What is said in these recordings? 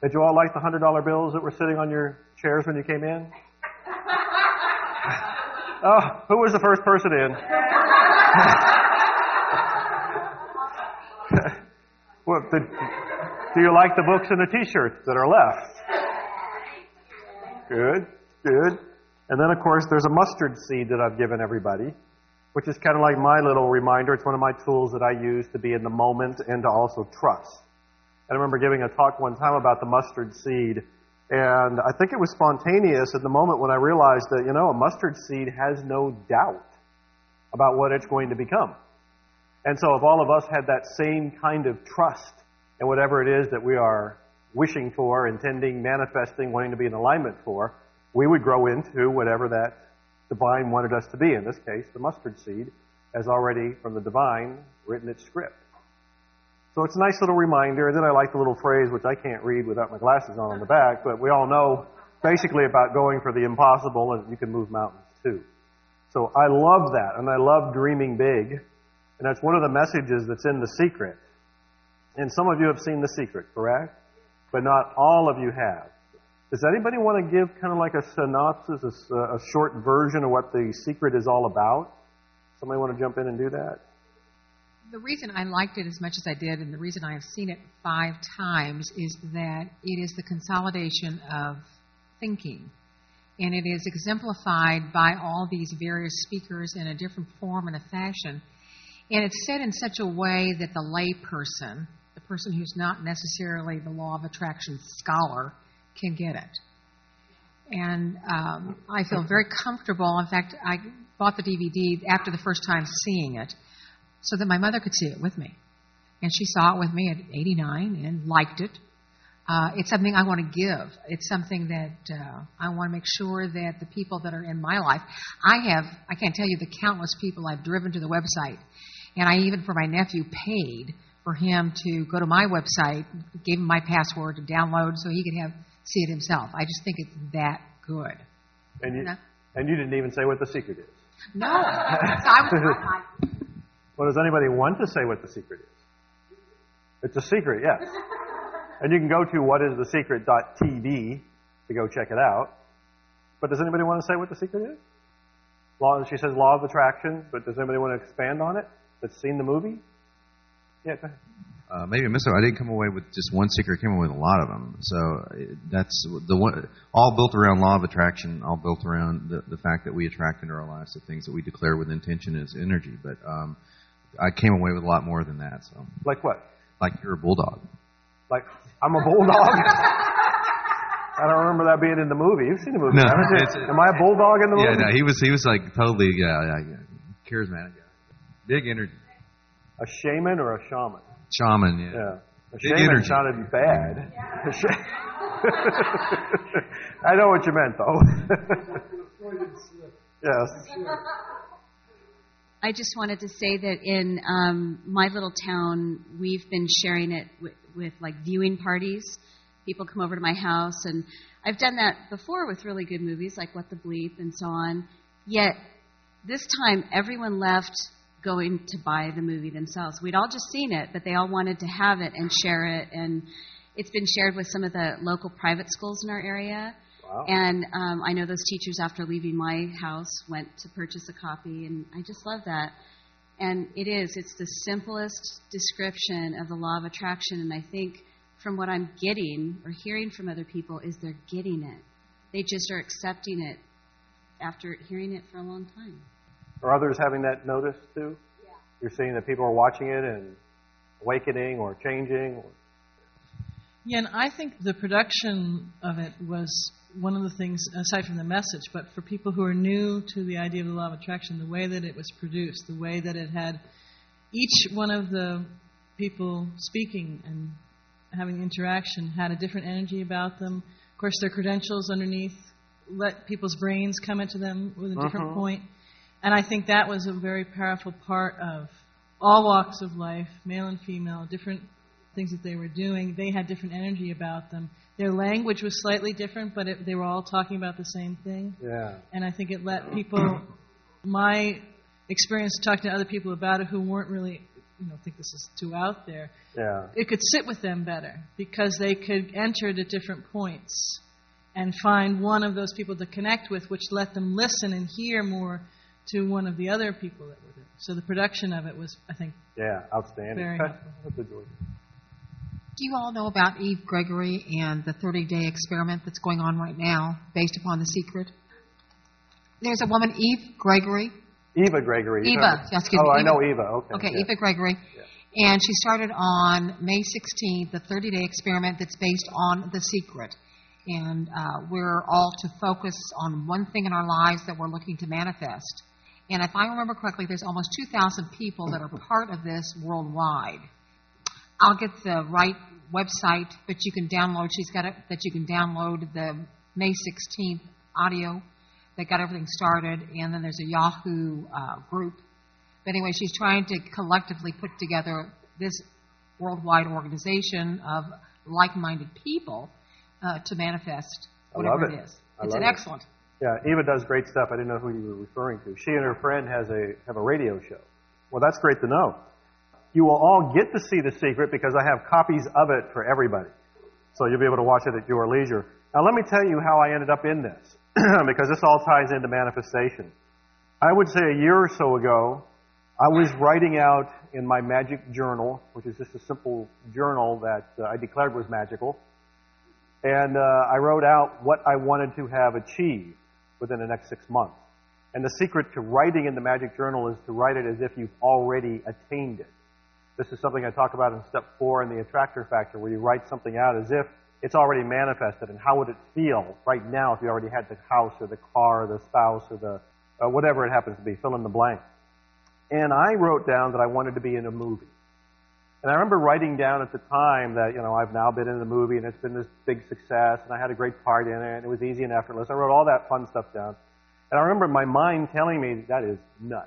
Did you all like the $100 bills that were sitting on your chairs when you came in? Oh, who was the first person in? Well, do you like the books and the T-shirts that are left? Good, good. And then, of course, there's a mustard seed that I've given everybody, which is kind of like my little reminder. It's one of my tools that I use to be in the moment and to also trust. I remember giving a talk one time about the mustard seed, and I think it was spontaneous at the moment when I realized that, a mustard seed has no doubt about what it's going to become. And so if all of us had that same kind of trust in whatever it is that we are wishing for, intending, manifesting, wanting to be in alignment for, we would grow into whatever that divine wanted us to be. In this case, the mustard seed has already, from the divine, written its script. So it's a nice little reminder. And then I like the little phrase, which I can't read without my glasses on the back, but we all know basically about going for the impossible, and you can move mountains too. So I love that, and I love dreaming big. And that's one of the messages that's in The Secret. And some of you have seen The Secret, correct? But not all of you have. Does anybody want to give kind of like a synopsis, a short version of what The Secret is all about? Somebody want to jump in and do that? The reason I liked it as much as I did, and the reason I have seen it 5 times, is that it is the consolidation of thinking. And it is exemplified by all these various speakers in a different form and a fashion. And it's said in such a way that the lay person, the person who's not necessarily the law of attraction scholar, can get it. And I feel very comfortable. In fact, I bought the DVD after the first time seeing it so that my mother could see it with me. And she saw it with me at 89 and liked it. It's something I want to give. It's something that I want to make sure that the people that are in my life, I can't tell you the countless people I've driven to the website. And I even, for my nephew, paid for him to go to my website, gave him my password to download so he could see it himself. I just think it's that good. And you didn't even say what The Secret is. No. Well, does anybody want to say what The Secret is? It's a secret, yes. And you can go to whatisthesecret.tv to go check it out. But does anybody want to say what The Secret is? She says law of attraction, but does anybody want to expand on it that's seen the movie? Yeah, go ahead. Maybe I missed it. I didn't come away with just one secret. I came away with a lot of them. So that's the one, all built around law of attraction, all built around the fact that we attract into our lives the things that we declare with intention as energy. But I came away with a lot more than that. So, like what? Like you're a bulldog. Like I'm a bulldog? I don't remember that being in the movie. You've seen the movie, haven't you? Am I a bulldog in the movie? Yeah, no, he was like totally charismatic guy. Big energy. A shaman or a shaman? Shaman, yeah. Yeah. A big shaman energy. sounded bad. I know what you meant, though. Yes. I just wanted to say that in my little town, we've been sharing it with like viewing parties. People come over to my house, and I've done that before with really good movies like What the Bleep and so on. Yet this time, everyone left going to buy the movie themselves. We'd all just seen it, but they all wanted to have it and share it. And it's been shared with some of the local private schools in our area. Wow. And I know those teachers, after leaving my house, went to purchase a copy, and I just love that. And it's the simplest description of the law of attraction, and I think from what I'm getting or hearing from other people is they're getting it. They just are accepting it after hearing it for a long time. Are others having that notice too? Yeah. You're seeing that people are watching it and awakening or changing? Yeah, and I think the production of it was one of the things, aside from the message, but for people who are new to the idea of the law of attraction, the way that it was produced, the way that it had each one of the people speaking and having interaction had a different energy about them. Of course, their credentials underneath let people's brains come into them with a different point. And I think that was a very powerful part of all walks of life, male and female, different things that they were doing. They had different energy about them. Their language was slightly different, but they were all talking about the same thing. Yeah. And I think it let people, my experience talking to other people about it who weren't really think this is too out there. Yeah. It could sit with them better because they could enter it at different points and find one of those people to connect with, which let them listen and hear more to one of the other people that were there. So the production of it was, I think, outstanding. very helpful. Do you all know about Eve Gregory and the 30-day experiment that's going on right now based upon The Secret? There's a woman, Eve Gregory. Eva Gregory. Eva, excuse me. I know Eva. Okay. Okay, Eva Gregory. Yeah. And she started on May 16th, the 30-day experiment that's based on The Secret. And we're all to focus on one thing in our lives that we're looking to manifest. And if I remember correctly, there's almost 2,000 people that are part of this worldwide. I'll get the right website, but you can download. She's got it that you can download the May 16th audio that got everything started, and then there's a Yahoo group. But anyway, she's trying to collectively put together this worldwide organization of like-minded people to manifest whatever it is. It's excellent. Yeah, Eva does great stuff. I didn't know who you were referring to. She and her friend have a radio show. Well, that's great to know. You will all get to see The Secret because I have copies of it for everybody. So you'll be able to watch it at your leisure. Now let me tell you how I ended up in this, because this all ties into manifestation. I would say a year or so ago, I was writing out in my magic journal, which is just a simple journal that I declared was magical, and I wrote out what I wanted to have achieved within the next 6 months. And the secret to writing in the magic journal is to write it as if you've already attained it. This is something I talk about in step 4 in the attractor factor, where you write something out as if it's already manifested, and how would it feel right now if you already had the house or the car or the spouse or the whatever it happens to be, fill in the blank. And I wrote down that I wanted to be in a movie. And I remember writing down at the time that, I've now been in the movie and it's been this big success and I had a great part in it and it was easy and effortless. I wrote all that fun stuff down. And I remember my mind telling me, that is nuts.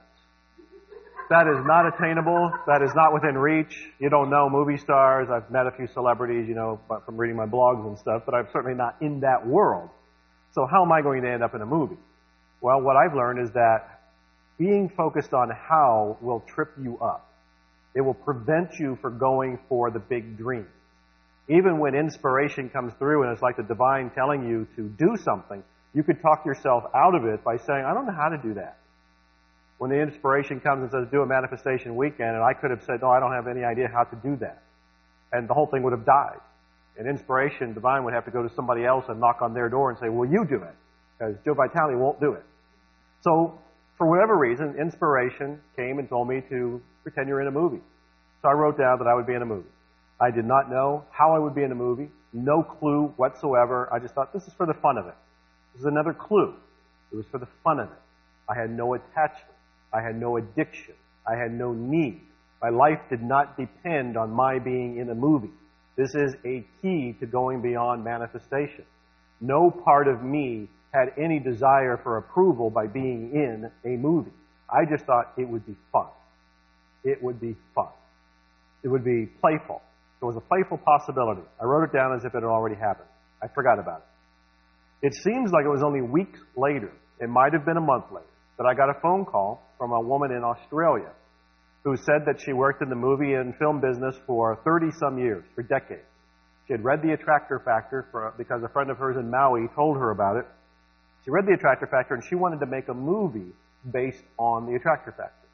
That is not attainable. That is not within reach. You don't know movie stars. I've met a few celebrities, from reading my blogs and stuff, but I'm certainly not in that world. So how am I going to end up in a movie? Well, what I've learned is that being focused on how will trip you up. It will prevent you from going for the big dreams. Even when inspiration comes through and it's like the divine telling you to do something, you could talk yourself out of it by saying, I don't know how to do that. When the inspiration comes and says, do a manifestation weekend, and I could have said, no, I don't have any idea how to do that. And the whole thing would have died. And inspiration, divine, would have to go to somebody else and knock on their door and say, well, you do it. Because Joe Vitale won't do it. So, for whatever reason, inspiration came and told me to pretend you're in a movie. So I wrote down that I would be in a movie. I did not know how I would be in a movie. No clue whatsoever. I just thought, this is for the fun of it. This is another clue. It was for the fun of it. I had no attachment. I had no addiction. I had no need. My life did not depend on my being in a movie. This is a key to going beyond manifestation. No part of me had any desire for approval by being in a movie. I just thought it would be fun. It would be fun. It would be playful. It was a playful possibility. I wrote it down as if it had already happened. I forgot about it. It seems like it was only weeks later, it might have been a month later, that I got a phone call from a woman in Australia who said that she worked in the movie and film business for 30-some years, for decades. She had read The Attractor Factor because a friend of hers in Maui told her about it. She read The Attractor Factor and she wanted to make a movie based on The Attractor Factor.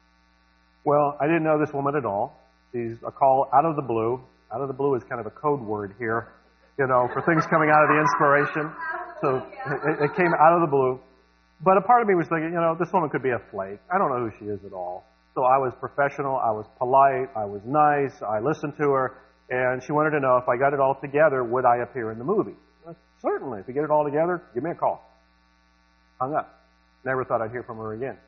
Well, I didn't know this woman at all. She's a call out of the blue. Out of the blue is kind of a code word here, for things coming out of the inspiration. So it came out of the blue. But a part of me was thinking, this woman could be a flake. I don't know who she is at all. So I was professional, I was polite, I was nice, I listened to her, and she wanted to know if I got it all together, would I appear in the movie? Said, certainly, if you get it all together, give me a call. Hung up. Never thought I'd hear from her again.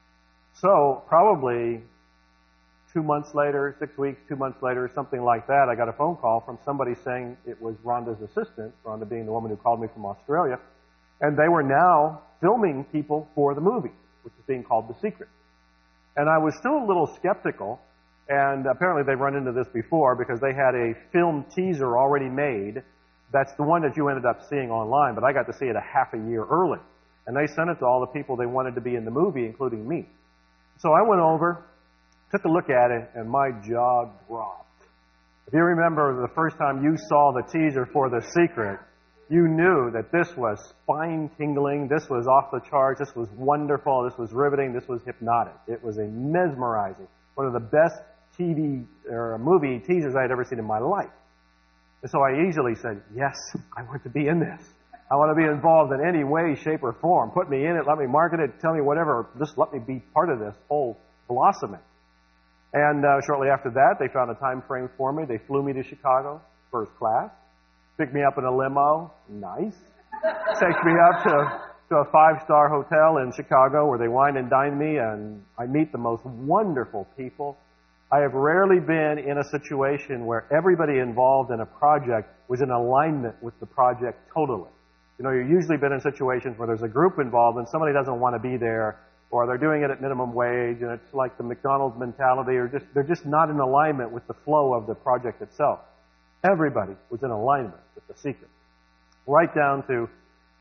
So probably 2 months later, 6 weeks, 2 months later, something like that, I got a phone call from somebody saying it was Rhonda's assistant, Rhonda being the woman who called me from Australia, and they were now filming people for the movie, which is being called The Secret. And I was still a little skeptical, and apparently they've run into this before because they had a film teaser already made. That's the one that you ended up seeing online, but I got to see it a half a year early. And they sent it to all the people they wanted to be in the movie, including me. So I went over, took a look at it, and my jaw dropped. If you remember the first time you saw the teaser for The Secret, you knew that this was spine-tingling, this was off the charts, this was wonderful, this was riveting, this was hypnotic. It was a mesmerizing, one of the best TV or movie teasers I had ever seen in my life. And so I easily said, yes, I want to be in this. I want to be involved in any way, shape, or form. Put me in it, let me market it, tell me whatever, just let me be part of this whole blossoming. And shortly after that, they found a time frame for me. They flew me to Chicago, first class. Picked me up in a limo. Nice. Takes me up to a 5-star hotel in Chicago where they wine and dine me, and I meet the most wonderful people. I have rarely been in a situation where everybody involved in a project was in alignment with the project totally. You know, you've usually been in situations where there's a group involved and somebody doesn't want to be there, or they're doing it at minimum wage, and it's like the McDonald's mentality, or they're just not in alignment with the flow of the project itself. Everybody was in alignment with The Secret. Right down to,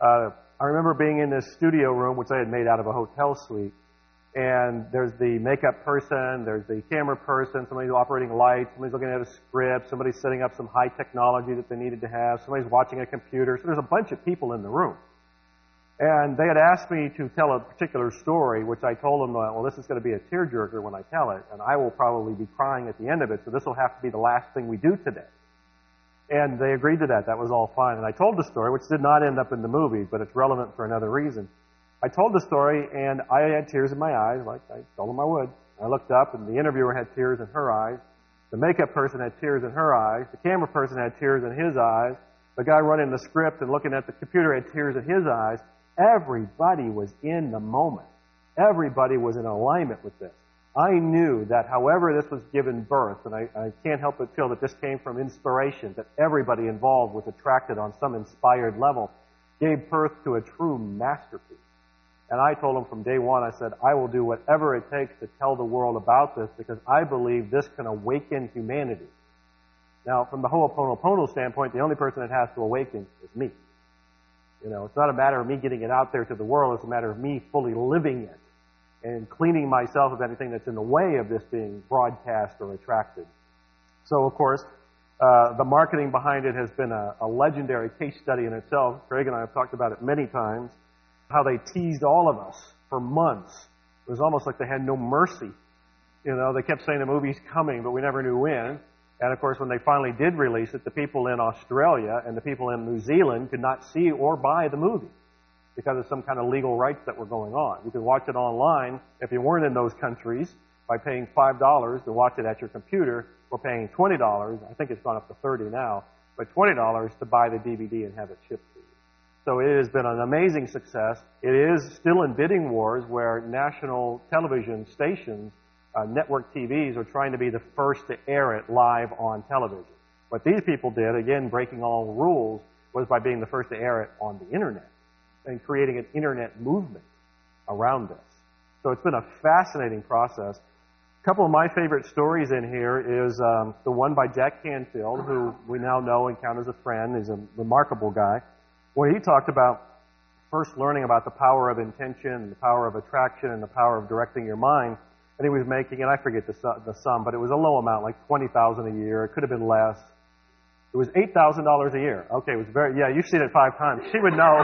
I remember being in this studio room, which I had made out of a hotel suite, and there's the makeup person, there's the camera person, somebody's operating lights, somebody's looking at a script, somebody's setting up some high technology that they needed to have, somebody's watching a computer, so there's a bunch of people in the room. And they had asked me to tell a particular story, which I told them, well, this is going to be a tearjerker when I tell it, and I will probably be crying at the end of it, so this will have to be the last thing we do today. And they agreed to that. That was all fine. And I told the story, which did not end up in the movie, but it's relevant for another reason. I told the story, and I had tears in my eyes, like I told them I would. I looked up, and the interviewer had tears in her eyes. The makeup person had tears in her eyes. The camera person had tears in his eyes. The guy running the script and looking at the computer had tears in his eyes. Everybody was in the moment. Everybody was in alignment with this. I knew that however this was given birth, and I can't help but feel that this came from inspiration, that everybody involved was attracted on some inspired level, gave birth to a true masterpiece. And I told them from day one, I said, I will do whatever it takes to tell the world about this because I believe this can awaken humanity. Now, from the Ho'oponopono standpoint, the only person that has to awaken is me. You know, it's not a matter of me getting it out there to the world, it's a matter of me fully living it and cleaning myself of anything that's in the way of this being broadcast or attracted. So, of course, the marketing behind it has been a legendary case study in itself. Craig and I have talked about it many times, how they teased all of us for months. It was almost like they had no mercy. You know, they kept saying the movie's coming, but we never knew when. And, of course, when they finally did release it, the people in Australia and the people in New Zealand could not see or buy the movie because of some kind of legal rights that were going on. You could watch it online if you weren't in those countries by paying $5 to watch it at your computer or paying $20. I think it's gone up to $30 now, but $20 to buy the DVD and have it shipped to you. So it has been an amazing success. It is still in bidding wars where national television stations, network TVs, are trying to be the first to air it live on television. What these people did, again, breaking all rules, was by being the first to air it on the Internet and creating an Internet movement around this. So it's been a fascinating process. A couple of my favorite stories in here is the one by Jack Canfield, who we now know and count as a friend. He's a remarkable guy, where he talked about first learning about the power of intention, and the power of attraction, and the power of directing your mind. And he was making, and I forget the sum, but it was a low amount, like $20,000 a year. It could have been less. It was $8,000 a year. Okay, it was very, yeah, you've seen it 5 times. She would know.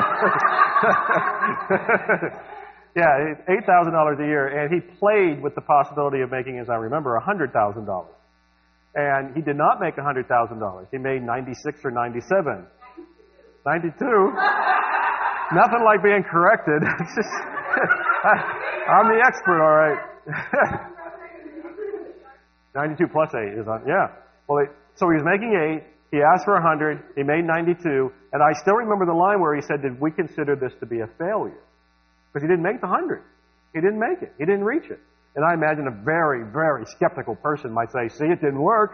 Yeah, $8,000 a year. And he played with the possibility of making, as I remember, $100,000. And he did not make $100,000. He made 96 or 97. 92. Nothing like being corrected. It's just, I'm the expert, all right. 92 plus 8 is on, yeah. Well, so he was making 8. He asked for 100. He made 92. And I still remember the line where he said, did we consider this to be a failure? Because he didn't make the 100. He didn't make it. He didn't reach it. And I imagine a very, very skeptical person might say, see, it didn't work.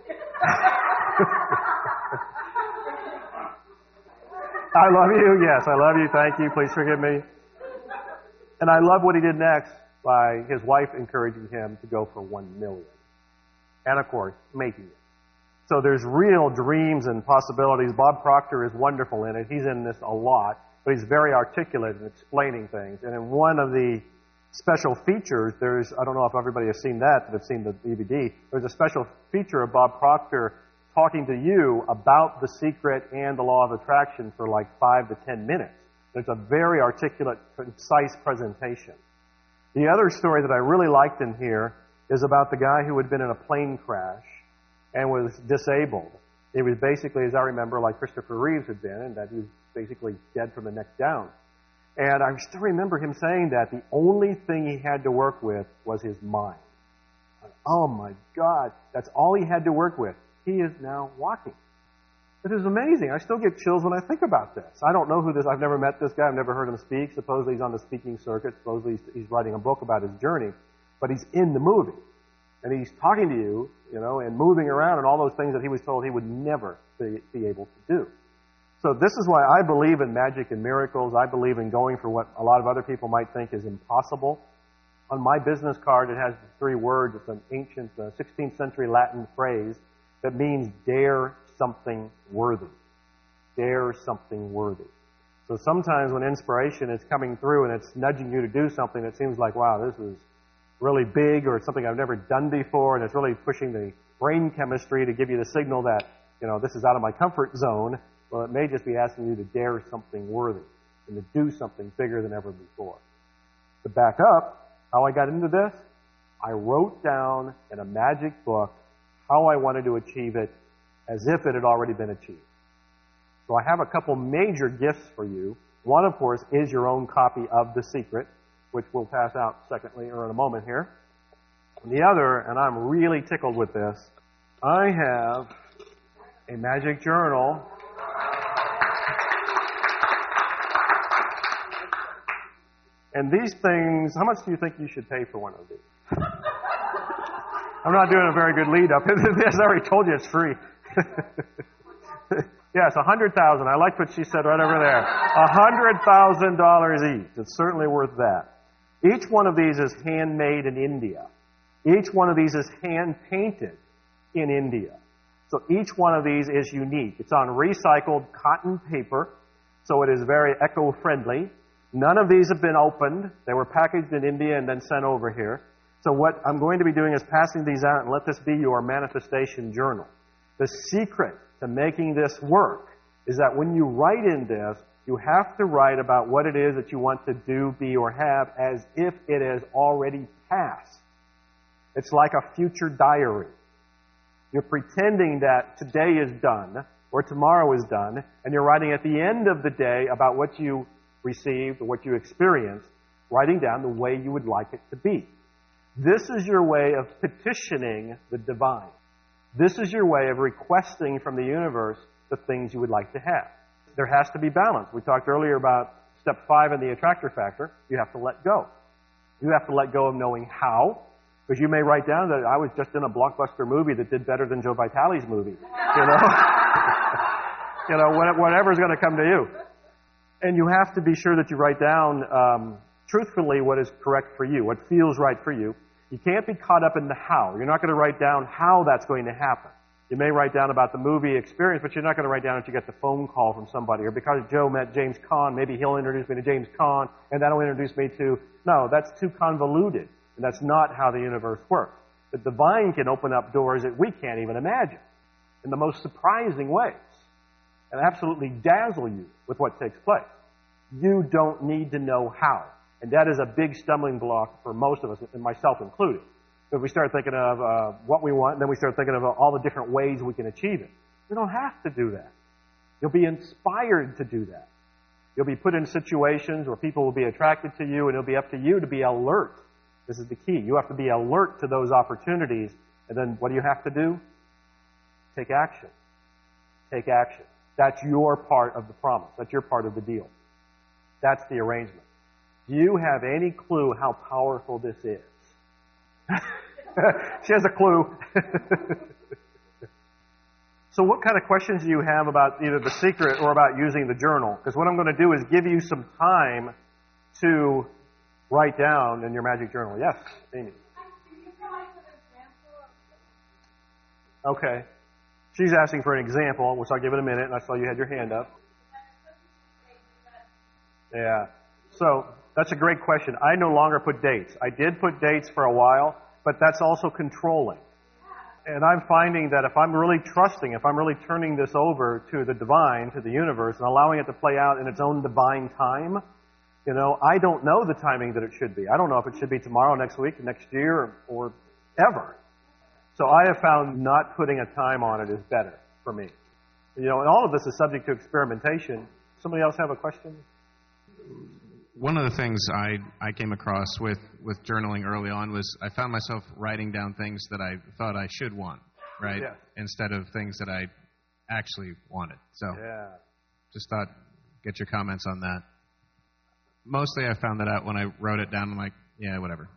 I love you. Yes, I love you. Thank you. Please forgive me. And I love what he did next by his wife encouraging him to go for $1 million. And, of course, making it. So there's real dreams and possibilities. Bob Proctor is wonderful in it. He's in this a lot, but he's very articulate in explaining things. And in one of the special features. I don't know if everybody has seen that have seen the DVD. There's a special feature of Bob Proctor talking to you about The Secret and the Law of Attraction for like 5 to 10 minutes. It's a very articulate, concise presentation. The other story that I really liked in here is about the guy who had been in a plane crash and was disabled. It was basically, as I remember, like Christopher Reeves had been, and that he was basically dead from the neck down. And I still remember him saying that the only thing he had to work with was his mind. Oh my God, that's all he had to work with. He is now walking. It is amazing. I still get chills when I think about this. I don't know who this, I've never met this guy, I've never heard him speak. Supposedly he's on the speaking circuit, supposedly he's writing a book about his journey, but he's in the movie. And he's talking to you, and moving around and all those things that he was told he would never be able to do. So this is why I believe in magic and miracles. I believe in going for what a lot of other people might think is impossible. On my business card, it has 3 words. It's an ancient 16th century Latin phrase that means dare something worthy. Dare something worthy. So sometimes when inspiration is coming through and it's nudging you to do something that seems like, wow, this is really big, or it's something I've never done before, and it's really pushing the brain chemistry to give you the signal that, this is out of my comfort zone. Well, it may just be asking you to dare something worthy and to do something bigger than ever before. To back up, how I got into this, I wrote down in a magic book how I wanted to achieve it as if it had already been achieved. So I have a couple major gifts for you. One, of course, is your own copy of The Secret, which we'll pass out secondly or in a moment here. And the other, and I'm really tickled with this, I have a magic journal. And these things, how much do you think you should pay for one of these? I'm not doing a very good lead up. As I already told you, it's free. Yes, $100,000. I like what she said right over there. $100,000 each. It's certainly worth that. Each one of these is handmade in India. Each one of these is hand-painted in India. So each one of these is unique. It's on recycled cotton paper, so it is very eco-friendly. None of these have been opened. They were packaged in India and then sent over here. So what I'm going to be doing is passing these out, and let this be your manifestation journal. The secret to making this work is that when you write in this, you have to write about what it is that you want to do, be, or have as if it has already passed. It's like a future diary. You're pretending that today is done or tomorrow is done, and you're writing at the end of the day about what you received or what you experienced, writing down the way you would like it to be. This is your way of petitioning the divine. This is your way of requesting from the universe the things you would like to have. There has to be balance. We talked earlier about step 5 in the attractor factor. You have to let go. You have to let go of knowing how, because you may write down that I was just in a blockbuster movie that did better than Joe Vitale's movie. Whatever's going to come to you. And you have to be sure that you write down truthfully what is correct for you, what feels right for you. You can't be caught up in the how. You're not going to write down how that's going to happen. You may write down about the movie experience, but you're not going to write down if you get the phone call from somebody, or because Joe met James Caan, maybe he'll introduce me to James Caan, and that'll introduce me to... No, that's too convoluted, and that's not how the universe works. The divine can open up doors that we can't even imagine in the most surprising ways and absolutely dazzle you with what takes place. You don't need to know how. And that is a big stumbling block for most of us, and myself included. If we start thinking of what we want, and then we start thinking of all the different ways we can achieve it. We don't have to do that. You'll be inspired to do that. You'll be put in situations where people will be attracted to you, and it'll be up to you to be alert. This is the key. You have to be alert to those opportunities, and then what do you have to do? Take action. Take action. That's your part of the promise. That's your part of the deal. That's the arrangement. Do you have any clue how powerful this is? She has a clue. So what kind of questions do you have about either The Secret or about using the journal? Because what I'm going to do is give you some time to write down in your magic journal. Yes, Amy. Okay. She's asking for an example, which I'll give in a minute, and I saw you had your hand up. Yeah. So That's a great question. I no longer put dates. I did put dates for a while, but that's also controlling. And I'm finding that if I'm really trusting, if I'm really turning this over to the divine, to the universe, and allowing it to play out in its own divine time, I don't know the timing that it should be. I don't know if it should be tomorrow, next week, next year, or ever. So I have found not putting a time on it is better for me. And all of this is subject to experimentation. Somebody else have a question? One of the things I came across with journaling early on was I found myself writing down things that I thought I should want, right? Yeah. Instead of things that I actually wanted. So just thought, get your comments on that. Mostly I found that out when I wrote it down. I'm like, yeah, whatever,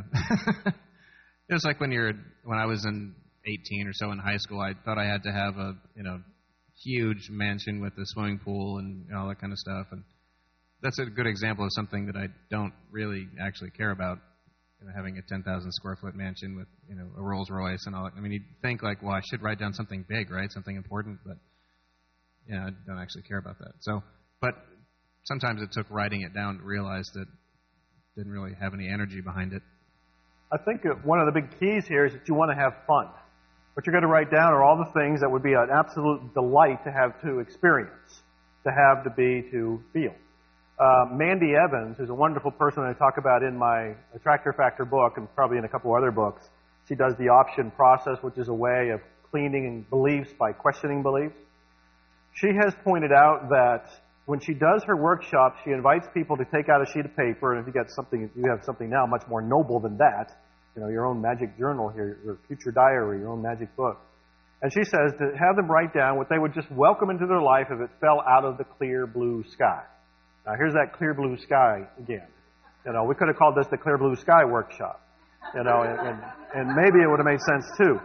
It was like when I was in 18 or so in high school, I thought I had to have a, huge mansion with a swimming pool and all that kind of stuff. And that's a good example of something that I don't really actually care about, having a 10,000 square foot mansion with, a Rolls Royce and all that. I mean, you'd think like, well, I should write down something big, right? Something important, but I don't actually care about that. So, but sometimes it took writing it down to realize that it didn't really have any energy behind it. I think one of the big keys here is that you want to have fun. What you're going to write down are all the things that would be an absolute delight to have to experience, to have, to be, to feel. Mandy Evans, who's a wonderful person I talk about in my Attractor Factor book and probably in a couple other books, she does the option process, which is a way of cleaning beliefs by questioning beliefs. She has pointed out that when she does her workshop, she invites people to take out a sheet of paper, and if you have something now much more noble than that, your own magic journal here, your future diary, your own magic book. And she says to have them write down what they would just welcome into their life if it fell out of the clear blue sky. Now, here's that clear blue sky again. We could have called this the Clear Blue Sky Workshop. And maybe it would have made sense too.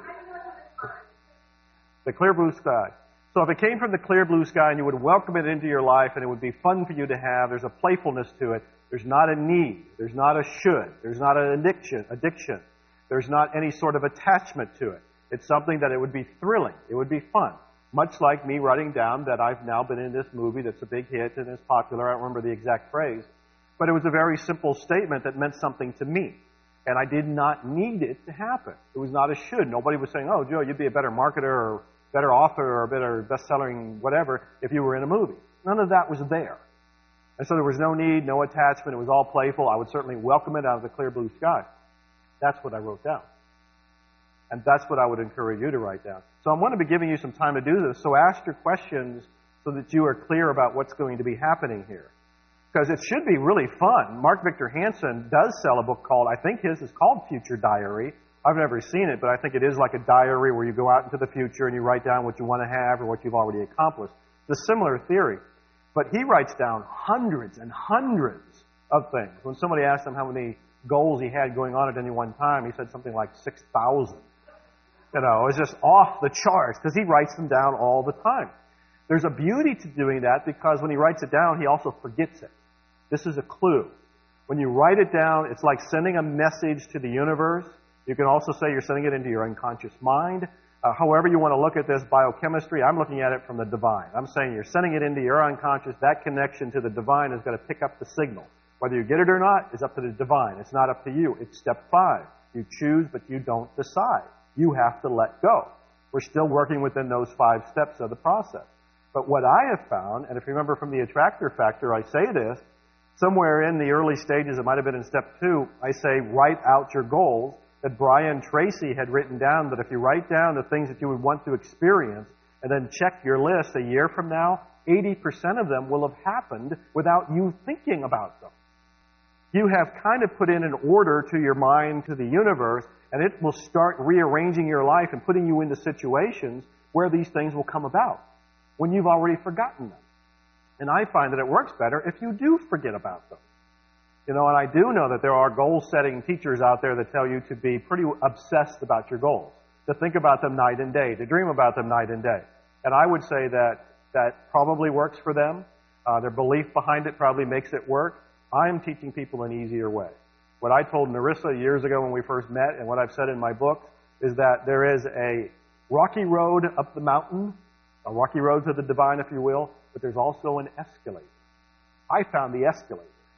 The clear blue sky. So if it came from the clear blue sky and you would welcome it into your life and it would be fun for you to have, there's a playfulness to it. There's not a need. There's not a should. There's not an addiction. There's not any sort of attachment to it. It's something that it would be thrilling. It would be fun. Much like me writing down that I've now been in this movie that's a big hit and is popular. I don't remember the exact phrase. But it was a very simple statement that meant something to me. And I did not need it to happen. It was not a should. Nobody was saying, oh, Joe, you'd be a better marketer or better author or a better best-selling whatever if you were in a movie. None of that was there. And so there was no need, no attachment. It was all playful. I would certainly welcome it out of the clear blue sky. That's what I wrote down. And that's what I would encourage you to write down. So I'm going to be giving you some time to do this. So ask your questions so that you are clear about what's going to be happening here. Because it should be really fun. Mark Victor Hansen does sell a book called, I think his is called Future Diary. I've never seen it, but I think it is like a diary where you go out into the future and you write down what you want to have or what you've already accomplished. It's a similar theory. But he writes down hundreds and hundreds of things. When somebody asked him how many goals he had going on at any one time, he said something like 6,000. It's just off the charts because he writes them down all the time. There's a beauty to doing that because when he writes it down, he also forgets it. This is a clue. When you write it down, it's like sending a message to the universe. You can also say you're sending it into your unconscious mind. However you want to look at this biochemistry, I'm looking at it from the divine. I'm saying you're sending it into your unconscious. That connection to the divine is going to pick up the signal. Whether you get it or not is up to the divine. It's not up to you. It's step 5. You choose, but you don't decide. You have to let go. We're still working within those 5 steps of the process. But what I have found, and if you remember from the Attractor Factor, I say this, somewhere in the early stages, it might have been in step 2, I say write out your goals, that Brian Tracy had written down that if you write down the things that you would want to experience and then check your list a year from now, 80% of them will have happened without you thinking about them. You have kind of put in an order to your mind, to the universe, and it will start rearranging your life and putting you into situations where these things will come about when you've already forgotten them. And I find that it works better if you do forget about them. And I do know that there are goal-setting teachers out there that tell you to be pretty obsessed about your goals, to think about them night and day, to dream about them night and day. And I would say that that probably works for them. Their belief behind it probably makes it work. I'm teaching people an easier way. What I told Narissa years ago when we first met, and what I've said in my book, is that there is a rocky road up the mountain, a rocky road to the divine, if you will, but there's also an escalator. I found the escalator.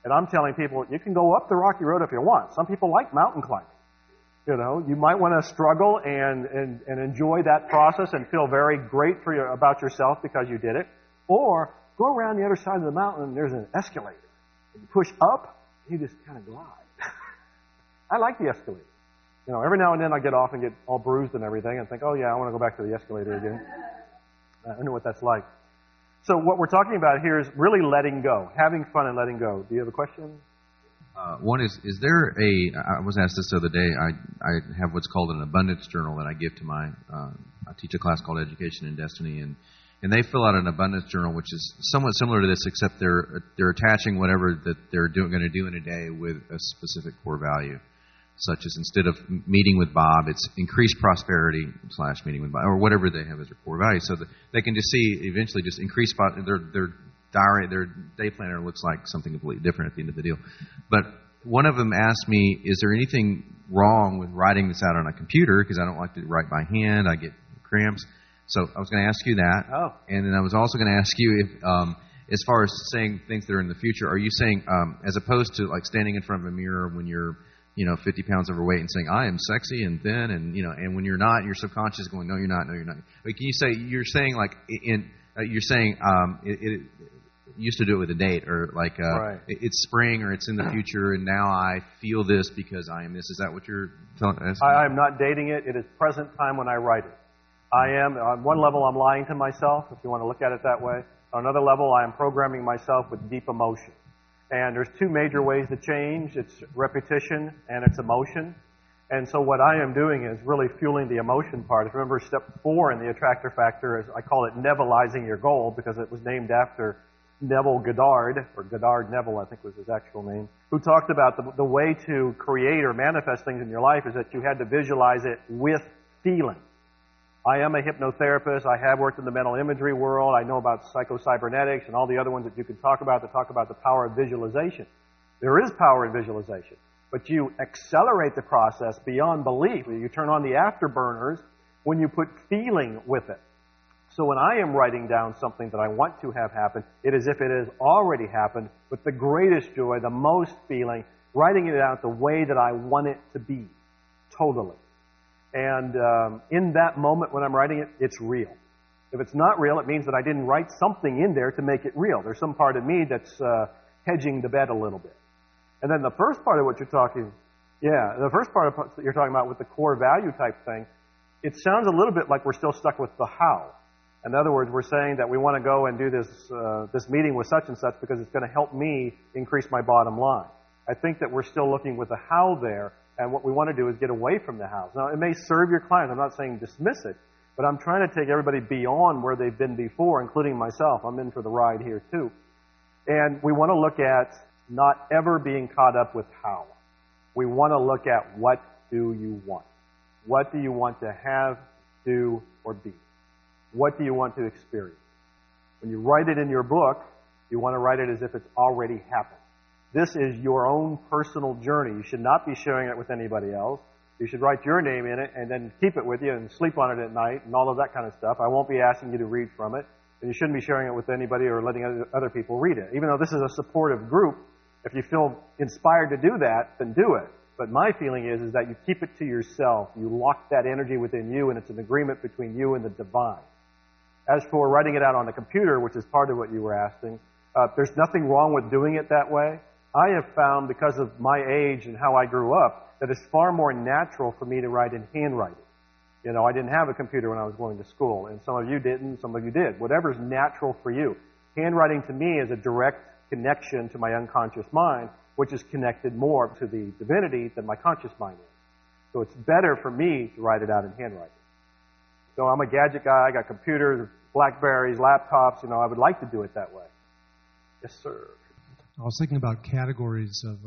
And I'm telling people, you can go up the rocky road if you want. Some people like mountain climbing. You know, you might want to struggle and enjoy that process and feel very great about yourself because you did it. Or go around the other side of the mountain and there's an escalator. And you push up, you just kind of glide. I like the escalator. You know, every now and then I get off and get all bruised and everything and think, oh yeah, I want to go back to the escalator again. I know what that's like. So what we're talking about here is really letting go, having fun and letting go. Do you have a question? One is there I was asked this the other day, I have what's called an abundance journal that I give to I teach a class called Education and Destiny, and they fill out an abundance journal, which is somewhat similar to this, except they're attaching whatever that they're going to do in a day with a specific core value, such as instead of meeting with Bob, it's increased prosperity / meeting with Bob, or whatever they have as their core value, so that they can just see eventually just increase their diary, their day planner looks like something completely different at the end of the deal. But one of them asked me, is there anything wrong with writing this out on a computer? Because I don't like to write by hand. I get cramps. So I was going to ask you that. Oh. And then I was also going to ask you if, as far as saying things that are in the future, are you saying, as opposed to like standing in front of a mirror when you're 50 pounds overweight and saying, I am sexy and thin, and when you're not, your subconscious is going, no, you're not, no, you're not. But can you say, you're saying like, it used to do it with a date, or like right. It's spring, or it's in the future, and now I feel this because I am this. Is that what you're telling us? I am not dating it. It is present time when I write it. I am, on one level, I'm lying to myself, if you want to look at it that way. On another level, I am programming myself with deep emotion. And there's two major ways to change. It's repetition and it's emotion. And so what I am doing is really fueling the emotion part. If you remember step 4 in the attractor factor, is I call it Nevilleizing your goal, because it was named after Neville Goddard, or Goddard Neville, I think was his actual name, who talked about the way to create or manifest things in your life is that you had to visualize it with feeling. I am a hypnotherapist. I have worked in the mental imagery world. I know about psychocybernetics and all the other ones that you could talk about to talk about the power of visualization. There is power in visualization, but you accelerate the process beyond belief. You turn on the afterburners when you put feeling with it. So when I am writing down something that I want to have happen, it is if it has already happened with the greatest joy, the most feeling, writing it out the way that I want it to be, totally. And in that moment when I'm writing it, it's real. If it's not real, it means that I didn't write something in there to make it real. There's some part of me that's hedging the bet a little bit. And then the first part of what you're talking, the first part of what you're talking about with the core value type thing, it sounds a little bit like we're still stuck with the how. In other words, we're saying that we want to go and do this meeting with such and such because it's going to help me increase my bottom line. I think that we're still looking with the how there, and what we want to do is get away from the how. Now, it may serve your clients. I'm not saying dismiss it, but I'm trying to take everybody beyond where they've been before, including myself. I'm in for the ride here, too. And we want to look at not ever being caught up with how. We want to look at what do you want? What do you want to have, do, or be? What do you want to experience? When you write it in your book, you want to write it as if it's already happened. This is your own personal journey. You should not be sharing it with anybody else. You should write your name in it and then keep it with you and sleep on it at night and all of that kind of stuff. I won't be asking you to read from it. And you shouldn't be sharing it with anybody or letting other people read it. Even though this is a supportive group, if you feel inspired to do that, then do it. But my feeling is that you keep it to yourself. You lock that energy within you, and it's an agreement between you and the divine. As for writing it out on a computer, which is part of what you were asking, there's nothing wrong with doing it that way. I have found, because of my age and how I grew up, that it's far more natural for me to write in handwriting. You know, I didn't have a computer when I was going to school, and some of you didn't, some of you did. Whatever's natural for you. Handwriting to me is a direct connection to my unconscious mind, which is connected more to the divinity than my conscious mind is. So it's better for me to write it out in handwriting. So I'm a gadget guy. I got computers, Blackberries, laptops. You know, I would like to do it that way. Yes, sir. I was thinking about categories of,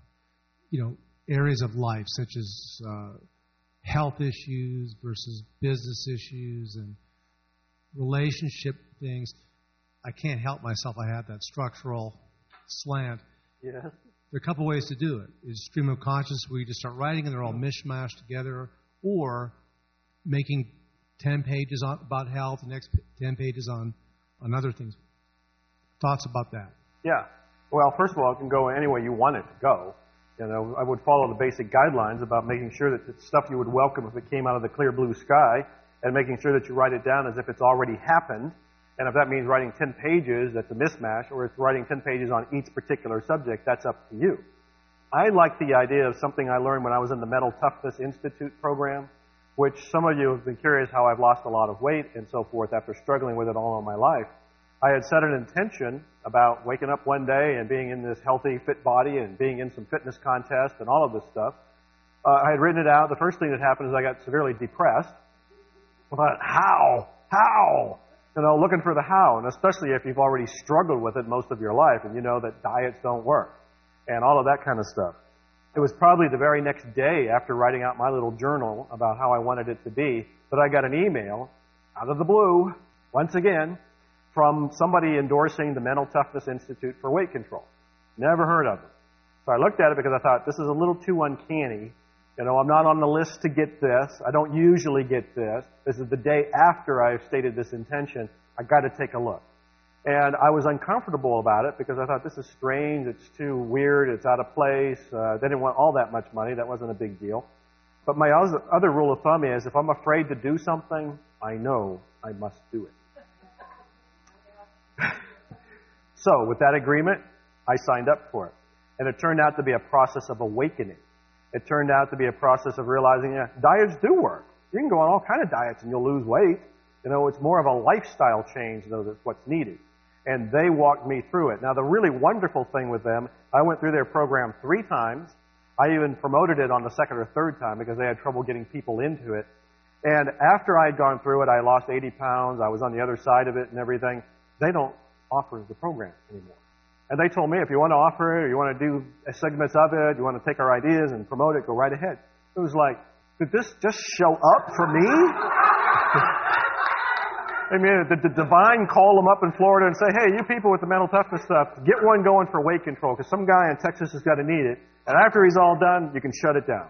areas of life, such as health issues versus business issues and relationship things. I can't help myself. I have that structural slant. Yeah. There are a couple ways to do it. Is stream of consciousness, where you just start writing and they're all mishmashed together, or making 10 pages about health, the next 10 pages on other things. Thoughts about that? Yeah. Well, first of all, it can go any way you want it to go. You know, I would follow the basic guidelines about making sure that it's stuff you would welcome if it came out of the clear blue sky, and making sure that you write it down as if it's already happened. And if that means writing 10 pages, that's a mismatch, or it's writing 10 pages on each particular subject, that's up to you. I like the idea of something I learned when I was in the Mental Toughness Institute program, which some of you have been curious how I've lost a lot of weight and so forth after struggling with it all my life. I had set an intention about waking up one day and being in this healthy, fit body and being in some fitness contest and all of this stuff. I had written it out. The first thing that happened is I got severely depressed. I thought, how? You know, looking for the how, and especially if you've already struggled with it most of your life and you know that diets don't work and all of that kind of stuff. It was probably the very next day after writing out my little journal about how I wanted it to be that I got an email out of the blue, once again, from somebody endorsing the Mental Toughness Institute for weight control. Never heard of it. So I looked at it because I thought, this is a little too uncanny. You know, I'm not on the list to get this. I don't usually get this. This is the day after I've stated this intention. I got to take a look. And I was uncomfortable about it because I thought, this is strange. It's too weird. It's out of place. They didn't want all that much money. That wasn't a big deal. But my other rule of thumb is, if I'm afraid to do something, I know I must do it. So, with that agreement, I signed up for it. And it turned out to be a process of awakening. It turned out to be a process of realizing, yeah, diets do work. You can go on all kind of diets and you'll lose weight. You know, it's more of a lifestyle change, though, that's what's needed. And they walked me through it. Now, the really wonderful thing with them, I went through their program 3 times. I even promoted it on the 2nd or 3rd time because they had trouble getting people into it. And after I had gone through it, I lost 80 pounds. I was on the other side of it and everything. They don't offer the program anymore. And they told me, if you want to offer it or you want to do segments of it, you want to take our ideas and promote it, go right ahead. It was like, did this just show up for me? I mean, did the divine call them up in Florida and say, hey, you people with the mental toughness stuff, get one going for weight control because some guy in Texas is going to need it. And after he's all done, you can shut it down.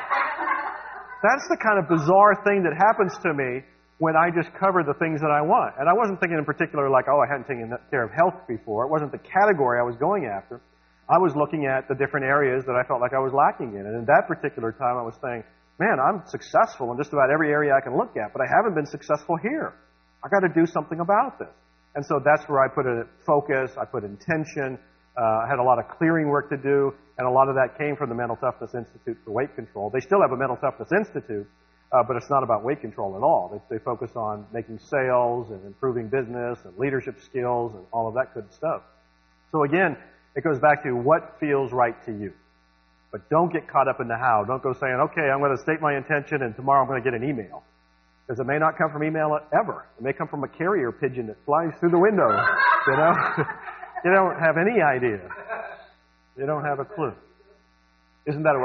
That's the kind of bizarre thing that happens to me when I just cover the things that I want. And I wasn't thinking in particular like, oh, I hadn't taken care of health before. It wasn't the category I was going after. I was looking at the different areas that I felt like I was lacking in. And at that particular time, I was saying, man, I'm successful in just about every area I can look at, but I haven't been successful here. I got to do something about this. And so that's where I put a focus, I put intention, I had a lot of clearing work to do, and a lot of that came from the Mental Toughness Institute for Weight Control. They still have a Mental Toughness Institute, but it's not about weight control at all. They focus on making sales and improving business and leadership skills and all of that good stuff. So again, it goes back to what feels right to you. But don't get caught up in the how. Don't go saying, okay, I'm going to state my intention and tomorrow I'm going to get an email. Because it may not come from email ever. It may come from a carrier pigeon that flies through the window. You know? You don't have any idea. You don't have a clue. Isn't that a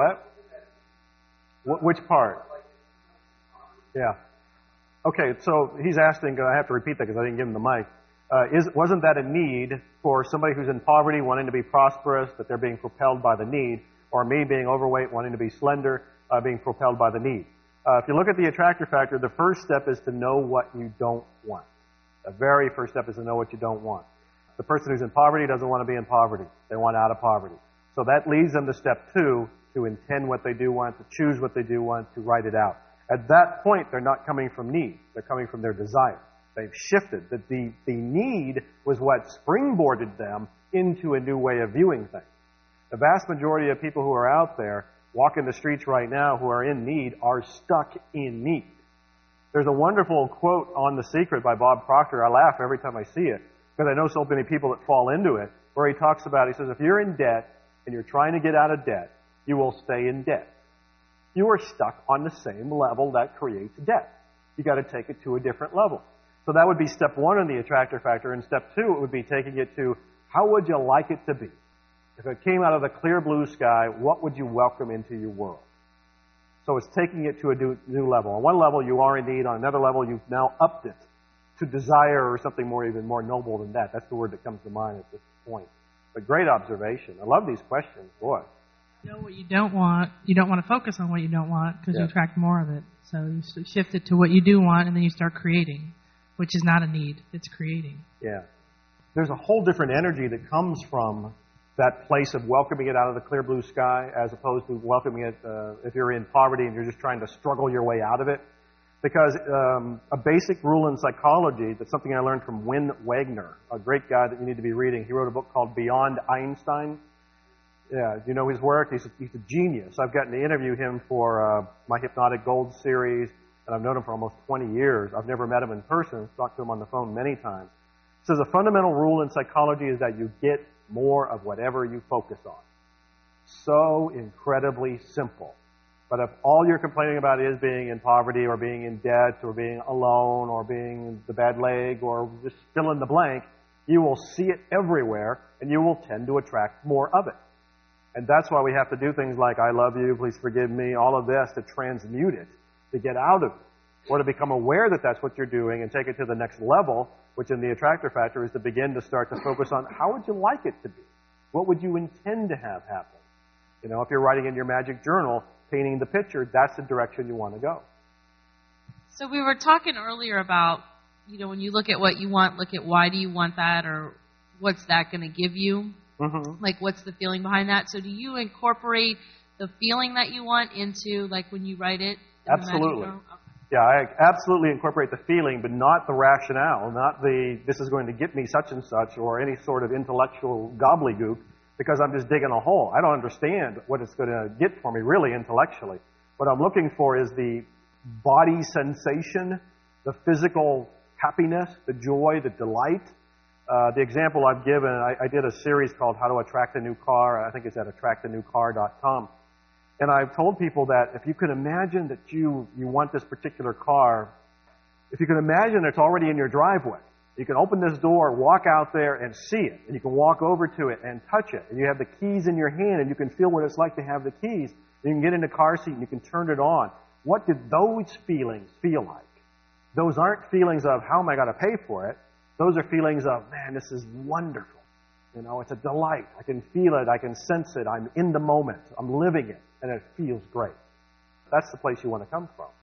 what? Which part? Yeah. Okay, so he's asking, I have to repeat that because I didn't give him the mic. Wasn't that a need for somebody who's in poverty wanting to be prosperous, that they're being propelled by the need, or me being overweight wanting to be slender, being propelled by the need? If you look at the attractor factor, the first step is to know what you don't want. The very first step is to know what you don't want. The person who's in poverty doesn't want to be in poverty. They want out of poverty. So that leads them to step 2, to intend what they do want, to choose what they do want, to write it out. At that point, they're not coming from need. They're coming from their desire. They've shifted. The need was what springboarded them into a new way of viewing things. The vast majority of people who are out there walking the streets right now who are in need are stuck in need. There's a wonderful quote on The Secret by Bob Proctor. I laugh every time I see it because I know so many people that fall into it, where he talks about, he says, if you're in debt and you're trying to get out of debt, you will stay in debt. You are stuck on the same level that creates debt. You got to take it to a different level. So that would be step 1 in the attractor factor, and step 2 it would be taking it to how would you like it to be? If it came out of the clear blue sky, what would you welcome into your world? So it's taking it to a new level. On one level, you are in need. On another level, you've now upped it to desire or something even more noble than that. That's the word that comes to mind at this point. But great observation. I love these questions. Boy. You know what you don't want. You don't want to focus on what you don't want because you attract more of it. So you shift it to what you do want, and then you start creating, which is not a need. It's creating. Yeah. There's a whole different energy that comes from that place of welcoming it out of the clear blue sky as opposed to welcoming it if you're in poverty and you're just trying to struggle your way out of it. Because a basic rule in psychology, that's something I learned from Win Wagner, a great guy that you need to be reading. He wrote a book called Beyond Einstein. Yeah, you know his work? He's a genius. I've gotten to interview him for my Hypnotic Gold series, and I've known him for almost 20 years. I've never met him in person, talked to him on the phone many times. He says a fundamental rule in psychology is that you get more of whatever you focus on. So incredibly simple. But if all you're complaining about is being in poverty or being in debt or being alone or being the bad leg or just fill in the blank, you will see it everywhere and you will tend to attract more of it. And that's why we have to do things like, I love you, please forgive me, all of this to transmute it, to get out of it, or to become aware that that's what you're doing and take it to the next level, which in the attractor factor is to begin to start to focus on how would you like it to be? What would you intend to have happen? You know, if you're writing in your magic journal, painting the picture, that's the direction you want to go. So we were talking earlier about, you know, when you look at what you want, look at why do you want that or what's that going to give you? Mm-hmm. Like what's the feeling behind that? So do you incorporate the feeling that you want into like when you write it? Absolutely. Yeah, I absolutely incorporate the feeling, but not the rationale, not the this is going to get me such and such or any sort of intellectual gobbledygook, because I'm just digging a hole. I don't understand what it's going to get for me really intellectually. What I'm looking for is the body sensation, the physical happiness, the joy, the delight. The example I've given, I did a series called How to Attract a New Car. I think it's at attractanewcar.com. And I've told people that if you could imagine that you want this particular car, if you can imagine it's already in your driveway, you can open this door, walk out there and see it. And you can walk over to it and touch it. And you have the keys in your hand and you can feel what it's like to have the keys. And you can get in the car seat and you can turn it on. What did those feelings feel like? Those aren't feelings of how am I going to pay for it. Those are feelings of, man, this is wonderful. You know, it's a delight. I can feel it. I can sense it. I'm in the moment. I'm living it. And it feels great. That's the place you want to come from.